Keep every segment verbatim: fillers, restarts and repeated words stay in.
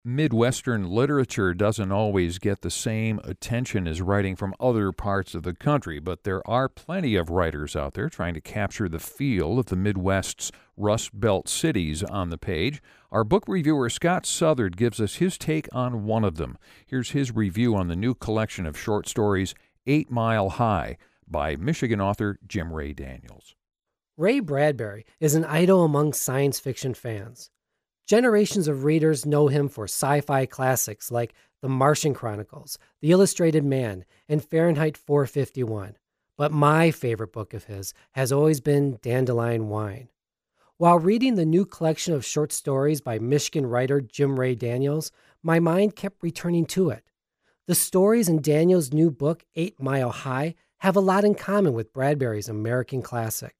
Midwestern literature doesn't always get the same attention as writing from other parts of the country, but there are plenty of writers out there trying to capture the feel of the Midwest's Rust Belt cities on the page. Our book reviewer Scott Southard gives us his take on one of them. Here's his review on the new collection of short stories, Eight Mile High, by Michigan author Jim Ray Daniels. Ray Bradbury is an idol among science fiction fans. Generations of readers know him for sci-fi classics like The Martian Chronicles, The Illustrated Man, and Fahrenheit four fifty-one. But my favorite book of his has always been Dandelion Wine. While reading the new collection of short stories by Michigan writer Jim Ray Daniels, my mind kept returning to it. The stories in Daniels' new book, Eight Mile High, have a lot in common with Bradbury's American classic.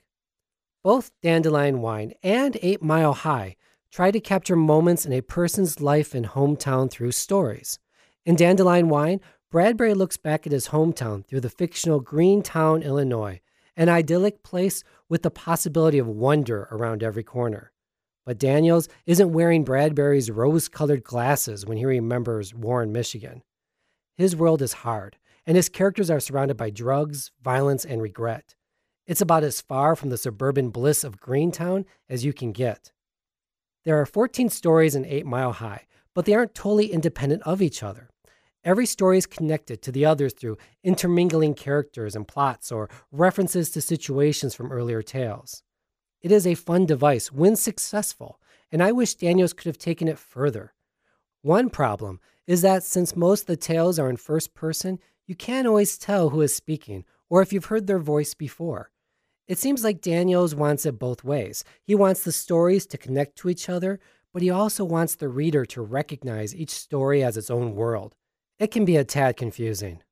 Both Dandelion Wine and Eight Mile High try to capture moments in a person's life and hometown through stories. In Dandelion Wine, Bradbury looks back at his hometown through the fictional Greentown, Illinois, an idyllic place with the possibility of wonder around every corner. But Daniels isn't wearing Bradbury's rose-colored glasses when he remembers Warren, Michigan. His world is hard, and his characters are surrounded by drugs, violence, and regret. It's about as far from the suburban bliss of Greentown as you can get. There are fourteen stories in Eight Mile High, but they aren't totally independent of each other. Every story is connected to the others through intermingling characters and plots or references to situations from earlier tales. It is a fun device when successful, and I wish Daniels could have taken it further. One problem is that since most of the tales are in first person, you can't always tell who is speaking or if you've heard their voice before. It seems like Daniels wants it both ways. He wants the stories to connect to each other, but he also wants the reader to recognize each story as its own world. It can be a tad confusing.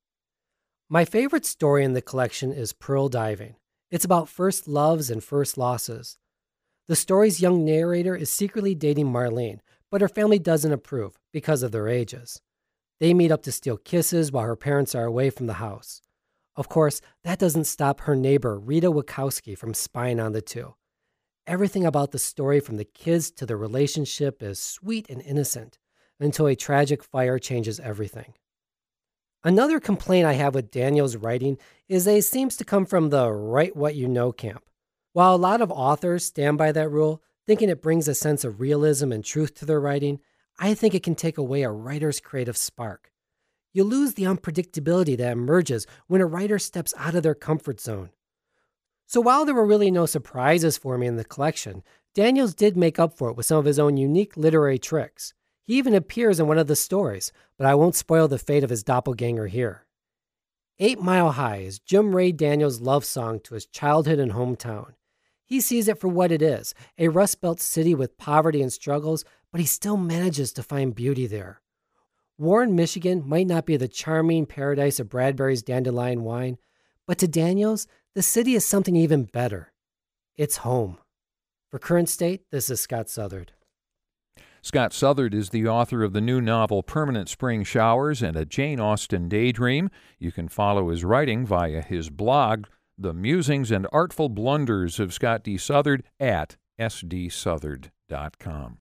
My favorite story in the collection is Pearl Diving. It's about first loves and first losses. The story's young narrator is secretly dating Marlene, but her family doesn't approve because of their ages. They meet up to steal kisses while her parents are away from the house. Of course, that doesn't stop her neighbor, Rita Wachowski, from spying on the two. Everything about the story, from the kids to the relationship, is sweet and innocent, until a tragic fire changes everything. Another complaint I have with Daniels' writing is that it seems to come from the write what you know camp. While a lot of authors stand by that rule, thinking it brings a sense of realism and truth to their writing, I think it can take away a writer's creative spark. You lose the unpredictability that emerges when a writer steps out of their comfort zone. So while there were really no surprises for me in the collection, Daniels did make up for it with some of his own unique literary tricks. He even appears in one of the stories, but I won't spoil the fate of his doppelganger here. Eight Mile High is Jim Ray Daniels' love song to his childhood and hometown. He sees it for what it is, a Rust Belt city with poverty and struggles, but he still manages to find beauty there. Warren, Michigan might not be the charming paradise of Bradbury's Dandelion Wine, but to Daniels, the city is something even better. It's home. For Current State, this is Scott Southard. Scott Southard is the author of the new novel Permanent Spring Showers and a Jane Austen Daydream. You can follow his writing via his blog, The Musings and Artful Blunders of Scott D. Southard, at s d southard dot com.